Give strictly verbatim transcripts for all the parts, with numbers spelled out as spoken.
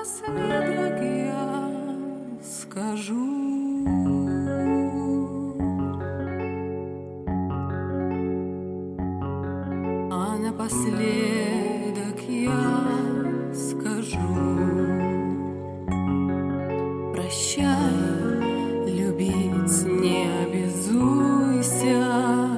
напоследок я скажу: а напоследок я скажу: прощай, любить не обязуйся.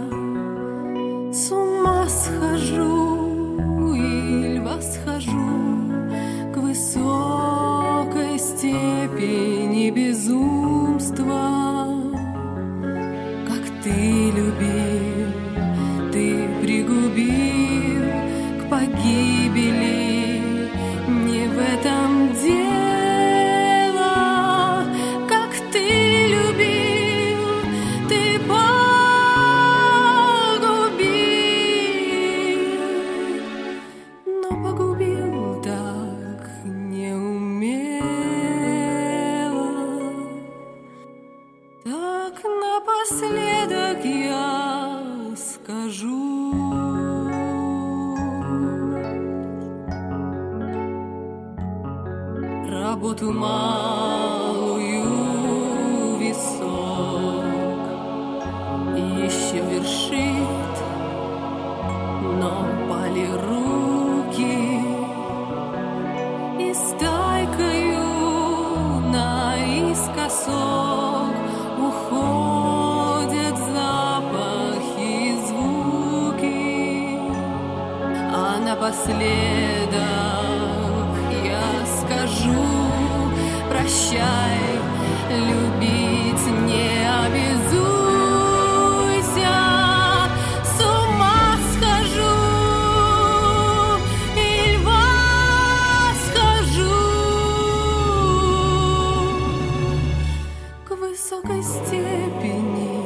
С ума схожу или восхожу к высокой степени безумства. Как ты любил, ты пригубил к погибели. Не в этом дело. Как ты любил, ты погубил, но погубил так неумело. Так напоследок я скажу: работу малую висок еще вершит, но пали руки, и стайкою наискосок уходят запахи и звуки. А напоследок я скажу: прощай, любить не обязуйся. С ума схожу или восхожу к высокой степени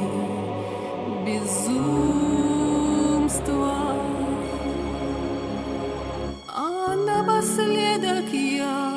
безумства. А напоследок я